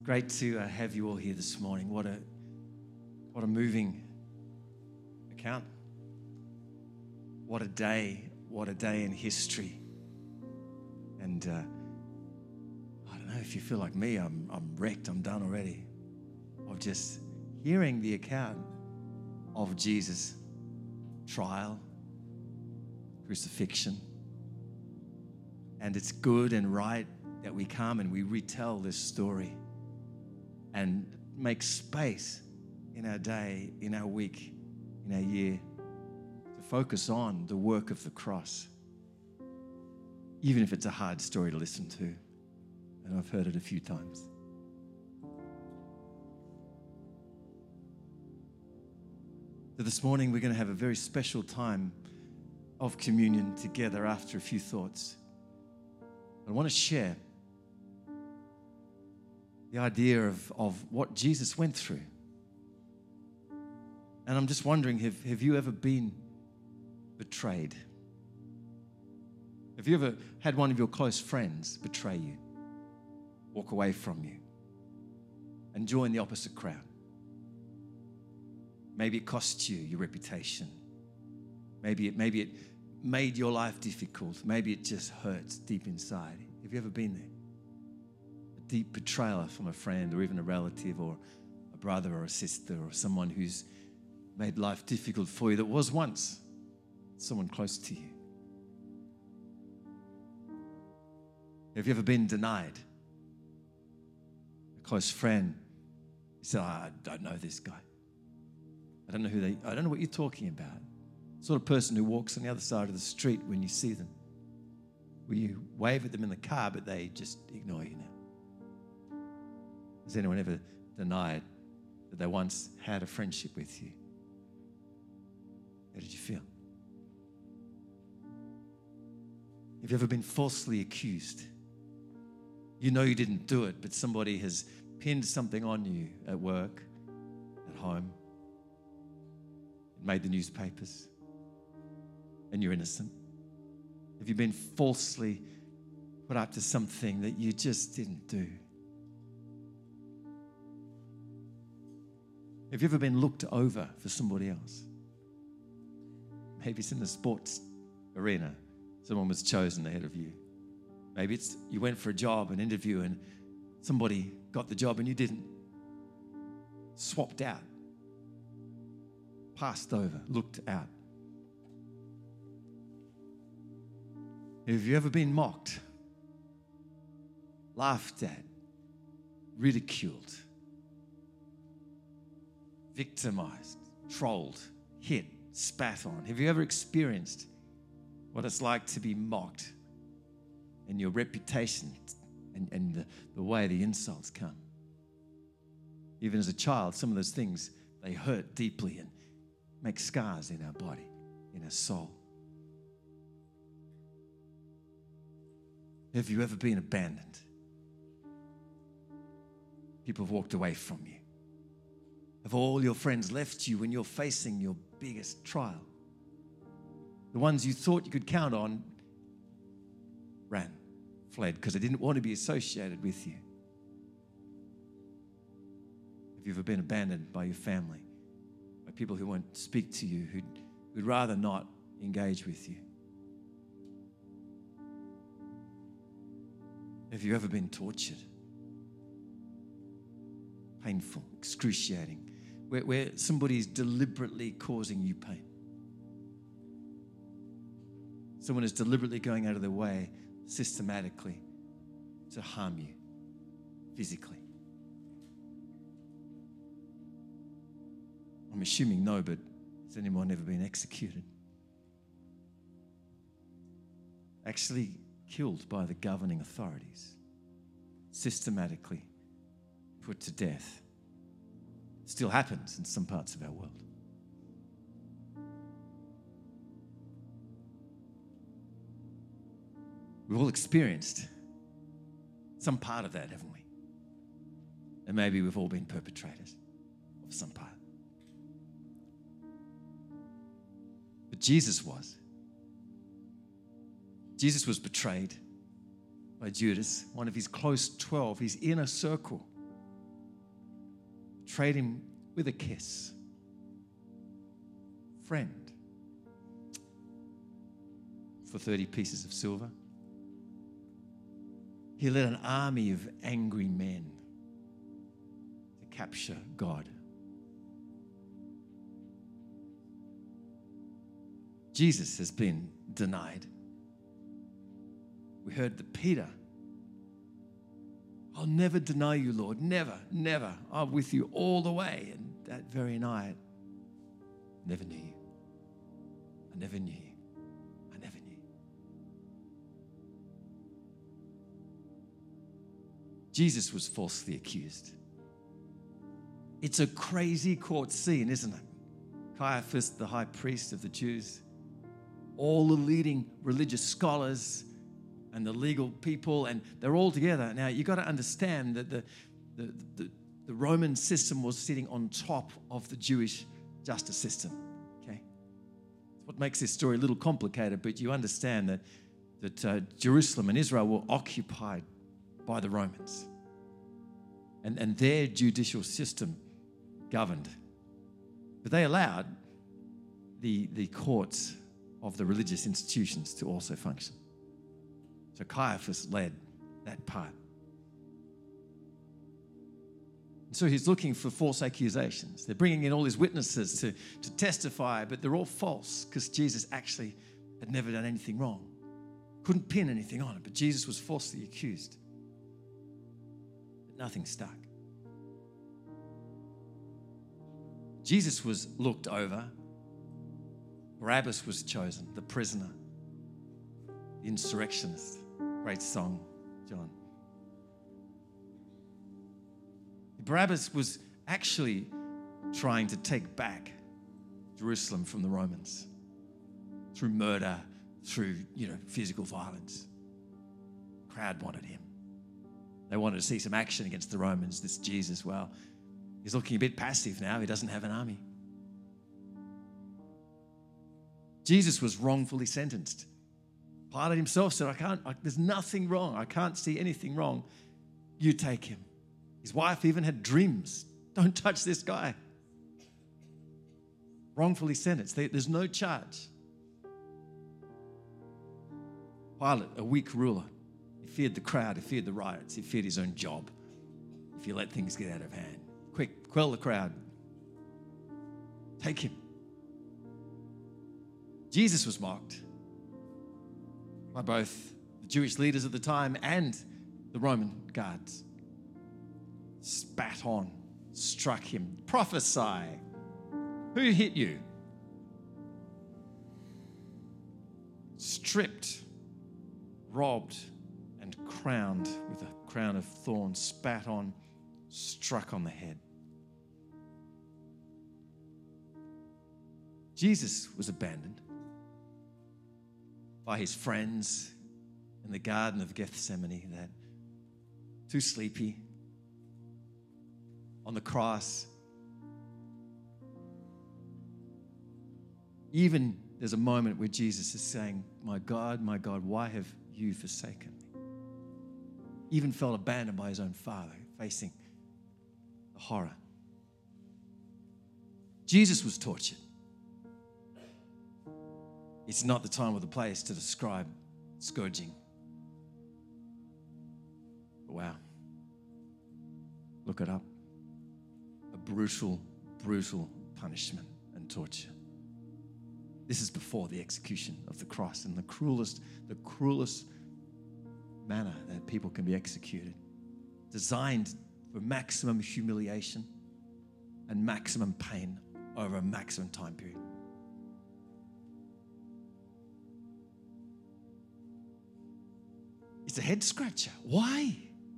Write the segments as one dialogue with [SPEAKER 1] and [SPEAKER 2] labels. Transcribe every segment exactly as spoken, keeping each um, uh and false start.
[SPEAKER 1] Great to uh, have you all here this morning. What a what a moving account. What a day. What a day in history. And uh, I don't know if you feel like me, I'm, I'm wrecked, I'm done already. Of just hearing the account of Jesus' trial, crucifixion. And it's good and right that we come and we retell this story and make space in our day, in our week, in our year to focus on the work of the cross, even if it's a hard story to listen to. And I've heard it a few times. So this morning we're going to have a very special time of communion together after a few thoughts. I want to share the idea of, of what Jesus went through. And I'm just wondering, have, have you ever been betrayed? Have you ever had one of your close friends betray you, walk away from you, and join the opposite crowd? Maybe it cost you your reputation. Maybe it, maybe it made your life difficult. Maybe it just hurts deep inside. Have you ever been there? A deep betrayal from a friend or even a relative or a brother or a sister or someone who's made life difficult for you that was once someone close to you. Have you ever been denied? A close friend, you said, oh, I don't know this guy. I don't know who they, I don't know what you're talking about. Sort of person who walks on the other side of the street when you see them. Where you wave at them in the car, but they just ignore you now. Has anyone ever denied that they once had a friendship with you? How did you feel? Have you ever been falsely accused? You know you didn't do it, but somebody has pinned something on you at work, at home. It made the newspapers, and you're innocent. Have you been falsely put up to something that you just didn't do? Have you ever been looked over for somebody else? Maybe it's in the sports arena. Someone was chosen ahead of you. Maybe it's you went for a job, an interview, and somebody got the job and you didn't. Swapped out. Passed over, looked out. Have you ever been mocked, laughed at, ridiculed, victimized, trolled, hit, spat on? Have you ever experienced what it's like to be mocked and your reputation and, and the, the way the insults come? Even as a child, some of those things, they hurt deeply and make scars in our body, in our soul. Have you ever been abandoned? People have walked away from you. Have all your friends left you when you're facing your biggest trial? The ones you thought you could count on ran, fled, because they didn't want to be associated with you. Have you ever been abandoned by your family, by people who won't speak to you, who'd, who'd rather not engage with you? Have you ever been tortured? Painful, excruciating, where, where somebody's deliberately causing you pain. Someone is deliberately going out of their way, systematically, to harm you physically. I'm assuming no, but has anyone ever been executed? Actually killed by the governing authorities, systematically put to death. Still happens in some parts of our world. We've all experienced some part of that, haven't we? And maybe we've all been perpetrators of some part. But Jesus was. Jesus was betrayed by Judas, one of his close twelve, his inner circle. trade him with a kiss. Friend. For thirty pieces of silver. He led an army of angry men to capture God. Jesus has been denied. We heard that Peter, I'll never deny you, Lord. Never, never. I'm with you all the way. And that very night, I never knew you. I never knew you. I never knew you. Jesus was falsely accused. It's a crazy court scene, isn't it? Caiaphas, the high priest of the Jews, all the leading religious scholars and the legal people, and they're all together. Now, you've got to understand that the, the, the, the Roman system was sitting on top of the Jewish justice system, okay? It's what makes this story a little complicated, but you understand that, that uh, Jerusalem and Israel were occupied by the Romans, and, and their judicial system governed. But they allowed the, the courts of the religious institutions to also function. So Caiaphas led that part. And so he's looking for false accusations. They're bringing in all these witnesses to, to testify, but they're all false because Jesus actually had never done anything wrong. Couldn't pin anything on it, but Jesus was falsely accused. But nothing stuck. Jesus was looked over. Barabbas was chosen, the prisoner, the insurrectionist. Great song, John. Barabbas was actually trying to take back Jerusalem from the Romans through murder, through, you know, physical violence. The crowd wanted him. They wanted to see some action against the Romans. This Jesus, well, he's looking a bit passive now. He doesn't have an army. Jesus was wrongfully sentenced. Pilate himself said, I can't, I, there's nothing wrong. I can't see anything wrong. You take him. His wife even had dreams. Don't touch this guy. Wrongfully sentenced. There, there's no charge. Pilate, a weak ruler. He feared the crowd. He feared the riots. He feared his own job. If you let things get out of hand. Quick, quell the crowd. Take him. Jesus was mocked by both the Jewish leaders at the time and the Roman guards. Spat on, struck him. Prophesy. Who hit you? Stripped, robbed, and crowned with a crown of thorns, spat on, struck on the head. Jesus was abandoned by his friends in the Garden of Gethsemane, that too sleepy, on the cross. Even there's a moment where Jesus is saying, my God, my God, why have you forsaken me? Even felt abandoned by his own Father, facing the horror. Jesus was tortured. It's not the time or the place to describe scourging. But wow. Look it up. A brutal, brutal punishment and torture. This is before the execution of the cross, and the cruelest, the cruelest manner that people can be executed. Designed for maximum humiliation and maximum pain over a maximum time period. It's a head scratcher. Why?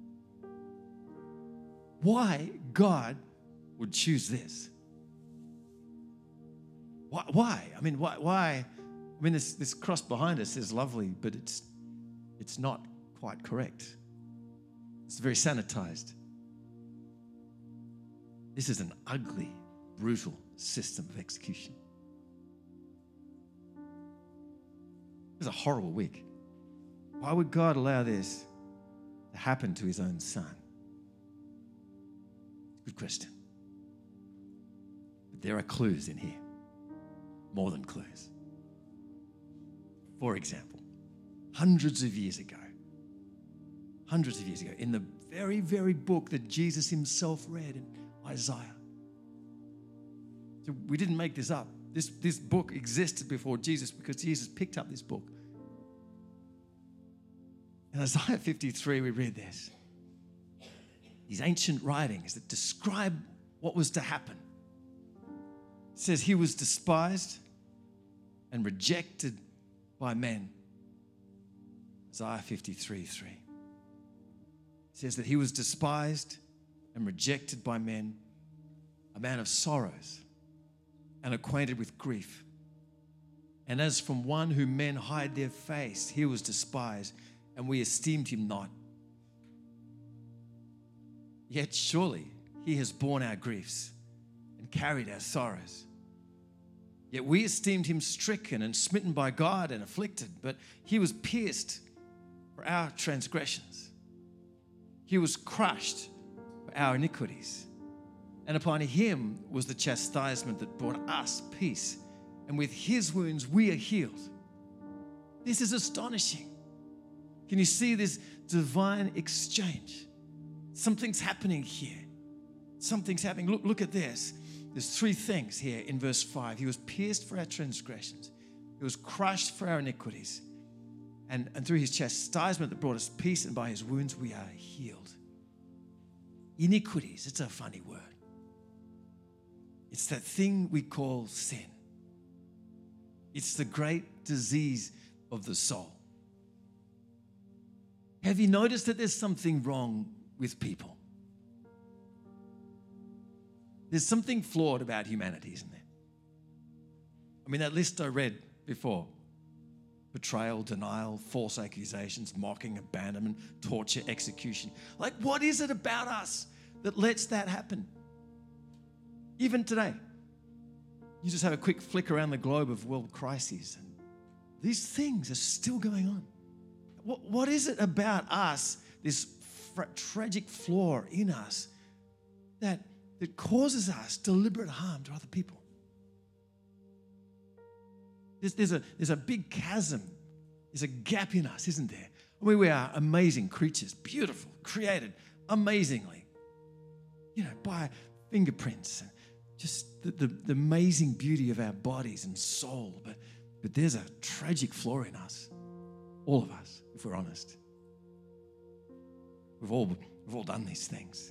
[SPEAKER 1] Why God would choose this? Why? Why? I mean, why? Why? I mean, this, this cross behind us is lovely, but it's it's not quite correct. It's very sanitized. This is an ugly, brutal system of execution. It was a horrible week. Why would God allow this to happen to his own son? Good question. But there are clues in here, more than clues. For example, hundreds of years ago, hundreds of years ago, in the very, very book that Jesus himself read in Isaiah. So we didn't make this up. This, this book existed before Jesus because Jesus picked up this book. In Isaiah fifty-three, we read this. These ancient writings that describe what was to happen. It says he was despised and rejected by men. Isaiah fifty-three three. It says that he was despised and rejected by men, a man of sorrows and acquainted with grief. And as from one whom men hide their face, he was despised, and we esteemed him not. Yet surely he has borne our griefs and carried our sorrows. Yet we esteemed him stricken and smitten by God and afflicted, but he was pierced for our transgressions. He was crushed for our iniquities. And upon him was the chastisement that brought us peace. And with his wounds we are healed. This is astonishing. Can you see this divine exchange? Something's happening here. Something's happening. Look, look at this. There's three things here in verse five. He was pierced for our transgressions. He was crushed for our iniquities. And, and through his chastisement that brought us peace, and by his wounds we are healed. Iniquities, it's a funny word. It's that thing we call sin. It's the great disease of the soul. Have you noticed that there's something wrong with people? There's something flawed about humanity, isn't there? I mean, that list I read before: betrayal, denial, false accusations, mocking, abandonment, torture, execution. Like, what is it about us that lets that happen? Even today, you just have a quick flick around the globe of world crises, and these things are still going on. What, what is it about us, this fra- tragic flaw in us, that, that causes us deliberate harm to other people? There's, there's, a, there's a big chasm. There's a gap in us, isn't there? I mean, we are amazing creatures, beautiful, created amazingly, you know, by fingerprints and just the, the, the amazing beauty of our bodies and soul. But, but there's a tragic flaw in us, all of us, if we're honest. We've all, we've all done these things.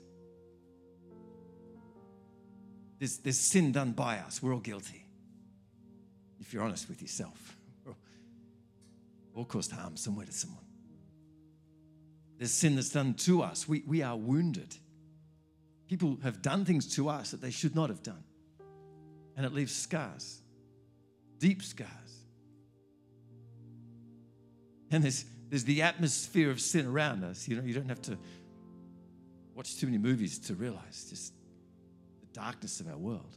[SPEAKER 1] There's, there's sin done by us. We're all guilty. If you're honest with yourself, we're all caused harm somewhere to someone. There's sin that's done to us. We, we are wounded. People have done things to us that they should not have done. And it leaves scars, deep scars. And there's, there's the atmosphere of sin around us. You know, you don't have to watch too many movies to realize just the darkness of our world.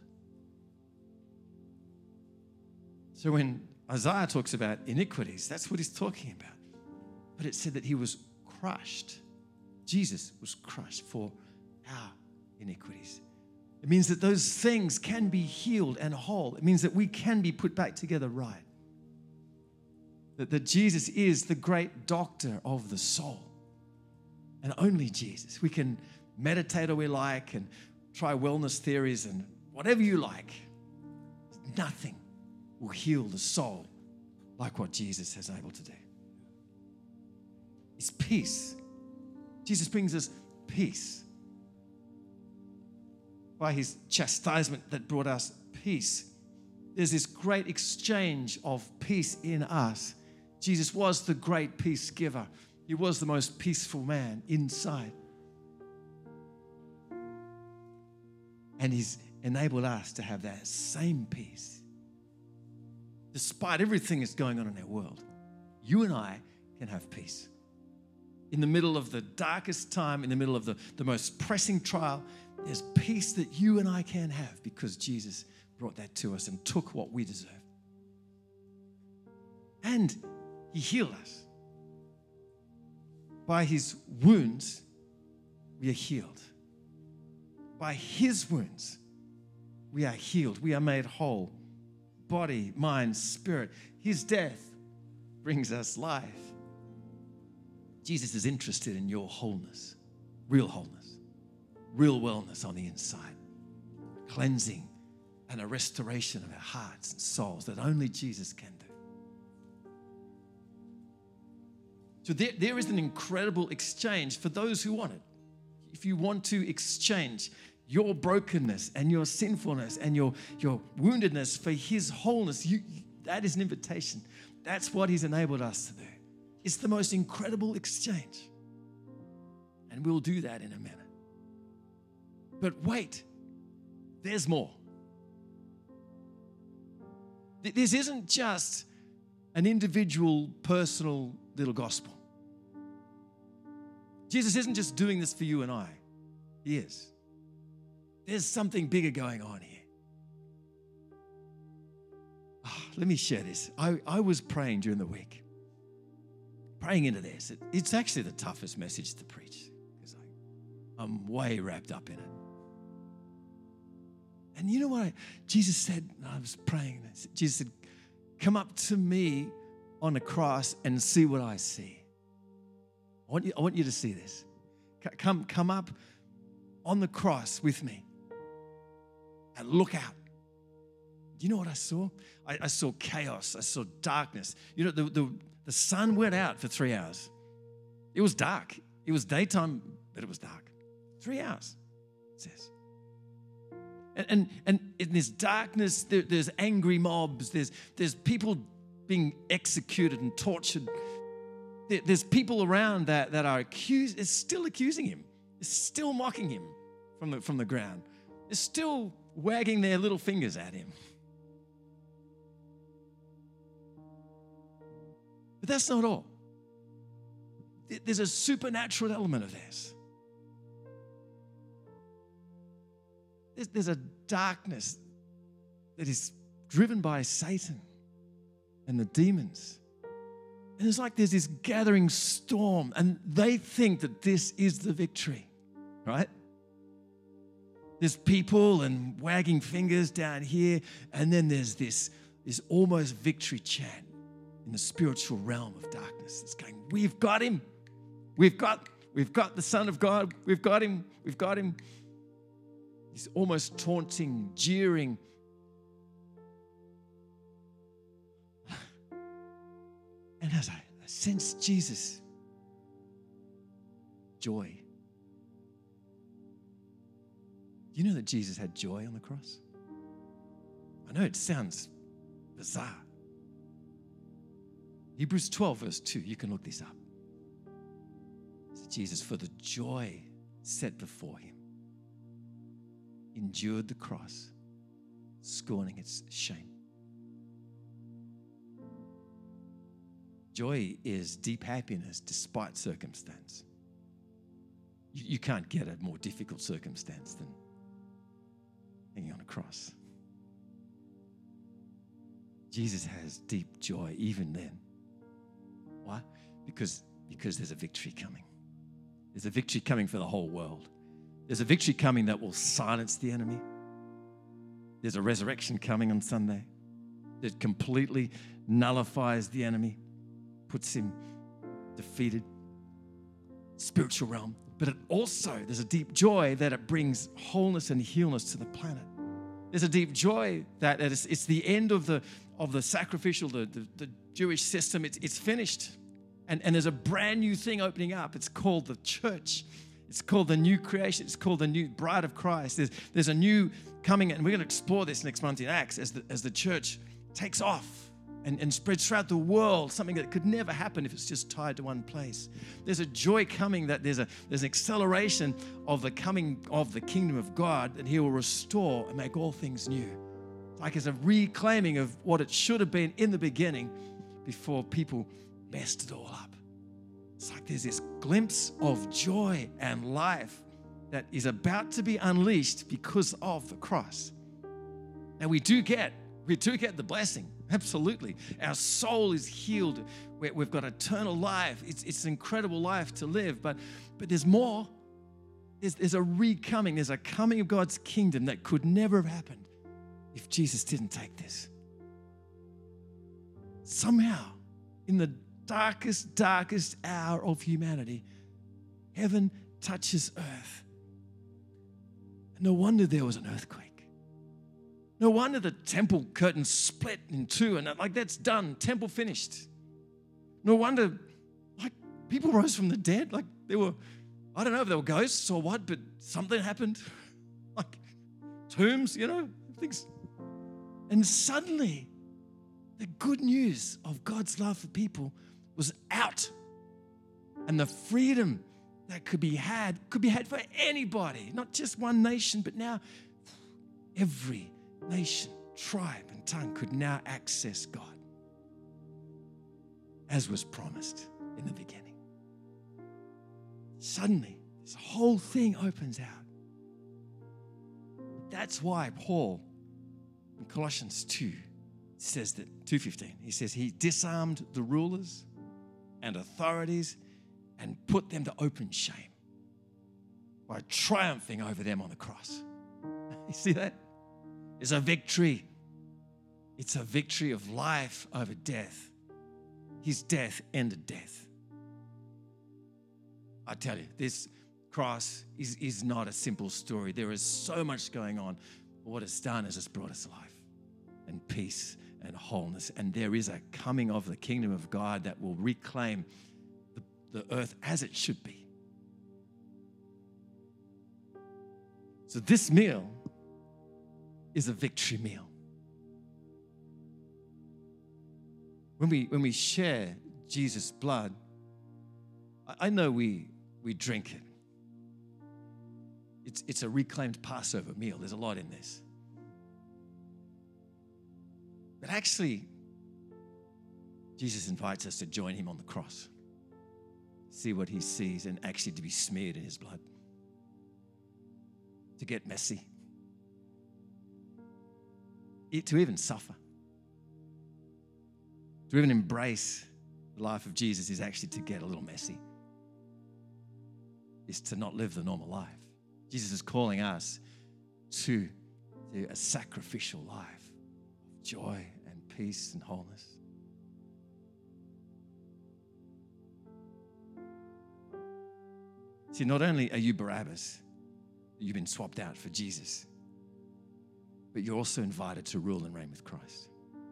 [SPEAKER 1] So when Isaiah talks about iniquities, that's what he's talking about. But it said that he was crushed. Jesus was crushed for our iniquities. It means that those things can be healed and whole. It means that we can be put back together right. That, that Jesus is the great doctor of the soul. And only Jesus. We can meditate all we like and try wellness theories and whatever you like. Nothing will heal the soul like what Jesus is able to do. It's peace. Jesus brings us peace. By his chastisement that brought us peace. There's this great exchange of peace in us. Jesus was the great peace giver. He was the most peaceful man inside. And he's enabled us to have that same peace. Despite everything that's going on in our world, you and I can have peace. In the middle of the darkest time, in the middle of the, the most pressing trial, there's peace that you and I can have because Jesus brought that to us and took what we deserved. And he healed us. By his wounds, we are healed. By his wounds, We are healed. We are made whole. Body, mind, spirit. His death brings us life. Jesus is interested in your wholeness, real wholeness, real wellness on the inside, cleansing and a restoration of our hearts and souls that only Jesus can do. So there, there is an incredible exchange for those who want it. If you want to exchange your brokenness and your sinfulness and your, your woundedness for his wholeness, you, that is an invitation. That's what he's enabled us to do. It's the most incredible exchange. And we'll do that in a minute. But wait, there's more. This isn't just an individual, personal little gospel. Jesus isn't just doing this for you and I. He is. There's something bigger going on here. Oh, let me share this. I, I was praying during the week, praying into this. It, it's actually the toughest message to preach because I'm way wrapped up in it. And you know what I, Jesus said, I was praying, Jesus said, come up to me on the cross and see what I see. I want you, I want you to see this. Come, come up on the cross with me and look out. Do you know what I saw? I, I saw chaos. I saw darkness. You know, the, the, the sun went out for three hours. It was dark. It was daytime, but it was dark. Three hours, it says. And, and, and in this darkness, there, there's angry mobs. There's, there's people being executed and tortured. There, there's people around that, that are accused, is still accusing him. Is still mocking him from the, from the ground. They're still wagging their little fingers at him. But that's not all. There's a supernatural element of this. There's, there's a darkness that is driven by Satan and the demons. And it's like there's this gathering storm, and they think that this is the victory, right? There's people and wagging fingers down here, and then there's this, this almost victory chant in the spiritual realm of darkness. It's going, we've got him. We've got, we've got the Son of God. We've got him. We've got him. He's almost taunting, jeering. And as I, I sensed Jesus, joy. You know that Jesus had joy on the cross? I know it sounds bizarre. Hebrews twelve verse two, you can look this up. It says, Jesus, for the joy set before him, endured the cross, scorning its shame. Joy is deep happiness despite circumstance. You, you can't get a more difficult circumstance than hanging on a cross. Jesus has deep joy even then. Why? Because, because there's a victory coming. There's a victory coming for the whole world. There's a victory coming that will silence the enemy. There's a resurrection coming on Sunday that completely nullifies the enemy, puts him defeated. Spiritual realm. But it also, there's a deep joy that it brings wholeness and healness to the planet. There's a deep joy that it's, it's the end of the of the sacrificial, the, the, the Jewish system. It's, it's finished. And, and there's a brand new thing opening up. It's called the church. It's called the new creation. It's called the new bride of Christ. There's, there's a new coming, and we're going to explore this next month in Acts as the, as the church takes off and, and spreads throughout the world, something that could never happen if it's just tied to one place. There's a joy coming, that there's a there's an acceleration of the coming of the kingdom of God, that he will restore and make all things new. It's like it's a reclaiming of what it should have been in the beginning before people messed it all up. It's like there's this glimpse of joy and life that is about to be unleashed because of the cross. And we do get, we do get the blessing. Absolutely. Our soul is healed. We've got eternal life. It's, it's an incredible life to live, but, but there's more. There's, there's a recoming. There's a coming of God's kingdom that could never have happened if Jesus didn't take this. Somehow, in the darkest, darkest hour of humanity, heaven touches earth. And no wonder there was an earthquake. No wonder the temple curtain split in two and like that's done, temple finished. No wonder like people rose from the dead. Like there were, I don't know if they were ghosts or what, but something happened. Like tombs, you know, things. And suddenly the good news of God's love for people was out. And the freedom that could be had, could be had for anybody, not just one nation, but now every nation, tribe, and tongue could now access God, as was promised in the beginning. Suddenly, this whole thing opens out. That's why Paul in Colossians two says that, two fifteen, he says he disarmed the rulers and authorities and put them to open shame by triumphing over them on the cross. You see that? It's a victory. It's a victory of life over death. His death ended death. I tell you, this cross is, is not a simple story. There is so much going on. But what it's done is it's brought us life and peace and wholeness. And there is a coming of the kingdom of God that will reclaim the, the earth as it should be. So this meal is a victory meal. When we when we share Jesus' blood, I, I know we we drink it. It's it's a reclaimed Passover meal. There's a lot in this. But actually, Jesus invites us to join him on the cross. See what he sees and actually to be smeared in his blood. To get messy. It, to even suffer. To even embrace the life of Jesus is actually to get a little messy. Is to not live the normal life. Jesus is calling us to, to a sacrificial life of joy and peace and wholeness. See, not only are you Barabbas, you've been swapped out for Jesus, but you're also invited to rule and reign with Christ.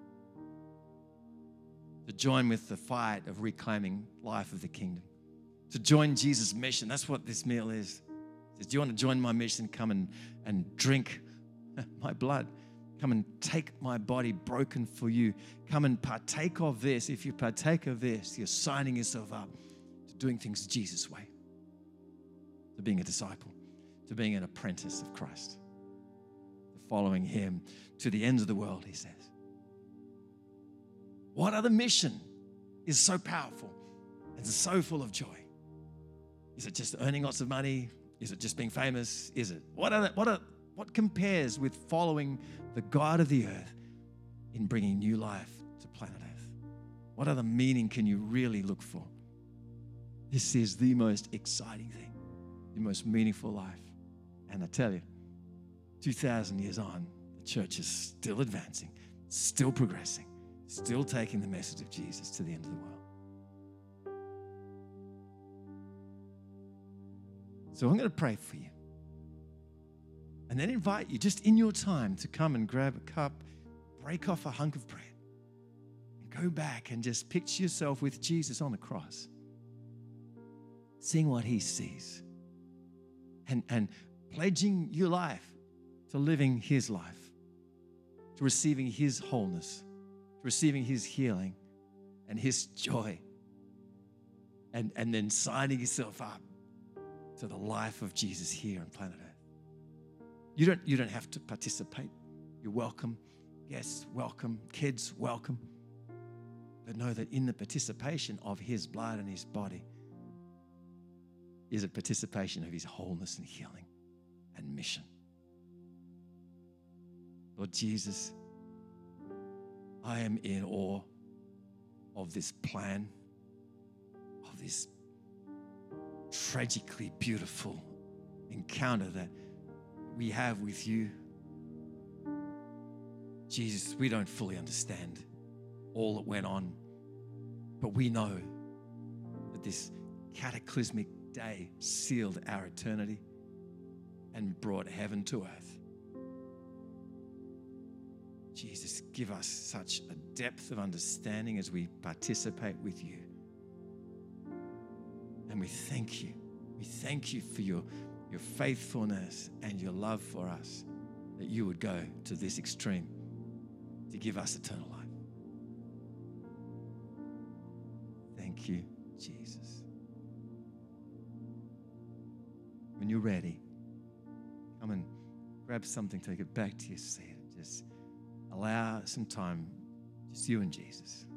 [SPEAKER 1] To join with the fight of reclaiming life of the kingdom. To join Jesus' mission. That's what this meal is. It says, do you want to join my mission? Come and, and drink my blood. Come and take my body broken for you. Come and partake of this. If you partake of this, you're signing yourself up to doing things Jesus' way. To being a disciple. To being an apprentice of Christ. To following him to the ends of the world, he says. What other mission is so powerful and so full of joy? Is it just earning lots of money? Is it just being famous? Is it? What are, what are, what compares with following the God of the earth in bringing new life to planet Earth? What other meaning can you really look for? This is the most exciting thing, the most meaningful life. And I tell you, two thousand years on, the church is still advancing, still progressing, still taking the message of Jesus to the end of the world. So I'm going to pray for you. And then invite you just in your time to come and grab a cup, break off a hunk of bread, and go back and just picture yourself with Jesus on the cross, seeing what he sees, and, and pledging your life to living his life, to receiving his wholeness, to receiving his healing and his joy, and, and then signing yourself up to the life of Jesus here on planet Earth. You don't, you don't have to participate. You're welcome. Guests, welcome. Kids, welcome. But know that in the participation of his blood and his body is a participation of his wholeness and healing and mission. Lord Jesus, I am in awe of this plan, of this tragically beautiful encounter that we have with you. Jesus, we don't fully understand all that went on, but we know that this cataclysmic day sealed our eternity and brought heaven to earth. Jesus, give us such a depth of understanding as we participate with you. And we thank you. We thank you for your, your faithfulness and your love for us, that you would go to this extreme to give us eternal life. Thank you, Jesus. When you're ready, come and grab something, take it back to your seat, and just allow some time, just you and Jesus.